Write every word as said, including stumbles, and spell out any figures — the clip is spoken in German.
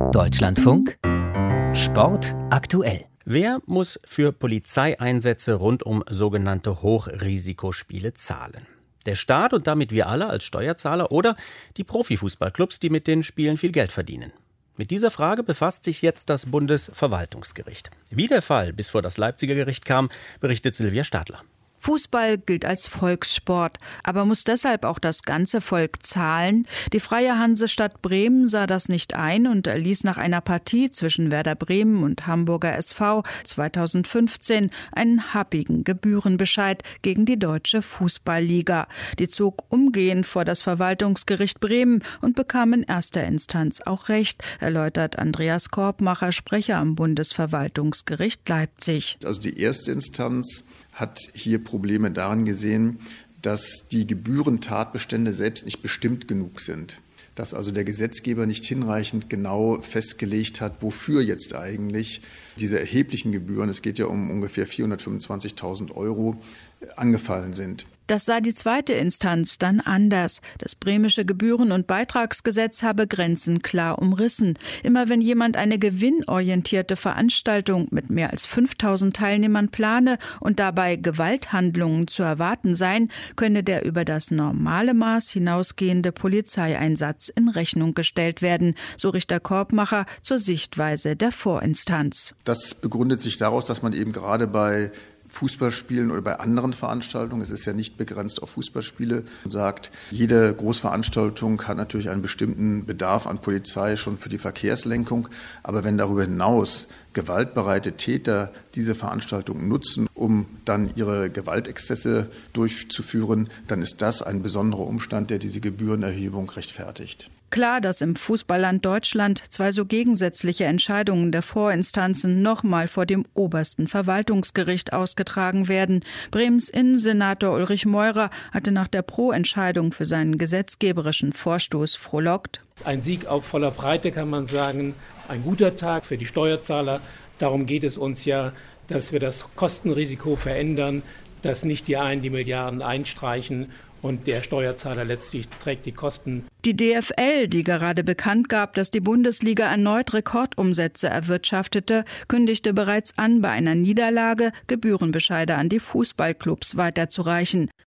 Deutschlandfunk Sport aktuell. Wer muss für Polizeieinsätze rund um sogenannte Hochrisikospiele zahlen? Der Staat und damit wir alle als Steuerzahler oder die Profifußballclubs, die mit den Spielen viel Geld verdienen? Mit dieser Frage befasst sich jetzt das Bundesverwaltungsgericht. Wie der Fall bis vor das Leipziger Gericht kam, berichtet Silvia Stadler. Fußball gilt als Volkssport, aber muss deshalb auch das ganze Volk zahlen? Die Freie Hansestadt Bremen sah das nicht ein und erließ nach einer Partie zwischen Werder Bremen und Hamburger S V zweitausendfünfzehn einen happigen Gebührenbescheid gegen die Deutsche Fußballliga. Die zog umgehend vor das Verwaltungsgericht Bremen und bekam in erster Instanz auch Recht, erläutert Andreas Korbmacher, Sprecher am Bundesverwaltungsgericht Leipzig. Also die erste Instanz hat hier Probleme daran gesehen, dass die Gebührentatbestände selbst nicht bestimmt genug sind. Dass also der Gesetzgeber nicht hinreichend genau festgelegt hat, wofür jetzt eigentlich diese erheblichen Gebühren, es geht ja um ungefähr vierhundertfünfundzwanzigtausend Euro, angefallen sind. Das sah die zweite Instanz dann anders. Das bremische Gebühren- und Beitragsgesetz habe Grenzen klar umrissen. Immer wenn jemand eine gewinnorientierte Veranstaltung mit mehr als fünftausend Teilnehmern plane und dabei Gewalthandlungen zu erwarten seien, könne der über das normale Maß hinausgehende Polizeieinsatz in Rechnung gestellt werden, so Richter Korbmacher zur Sichtweise der Vorinstanz. Das begründet sich daraus, dass man eben gerade bei Fußballspielen oder bei anderen Veranstaltungen, es ist ja nicht begrenzt auf Fußballspiele, sagt, jede Großveranstaltung hat natürlich einen bestimmten Bedarf an Polizei schon für die Verkehrslenkung. Aber wenn darüber hinaus gewaltbereite Täter diese Veranstaltung nutzen, um dann ihre Gewaltexzesse durchzuführen, dann ist das ein besonderer Umstand, der diese Gebührenerhebung rechtfertigt. Klar, dass im Fußballland Deutschland zwei so gegensätzliche Entscheidungen der Vorinstanzen nochmal vor dem obersten Verwaltungsgericht ausgetragen werden. Bremens Innensenator Ulrich Meurer hatte nach der Pro-Entscheidung für seinen gesetzgeberischen Vorstoß frohlockt. Ein Sieg auf voller Breite, kann man sagen. Ein guter Tag für die Steuerzahler. Darum geht es uns ja, dass wir das Kostenrisiko verändern, dass nicht die einen die Milliarden einstreichen und der Steuerzahler letztlich trägt die Kosten. Die D F L, die gerade bekannt gab, dass die Bundesliga erneut Rekordumsätze erwirtschaftete, kündigte bereits an, bei einer Niederlage Gebührenbescheide an die Fußballclubs weiterzureichen.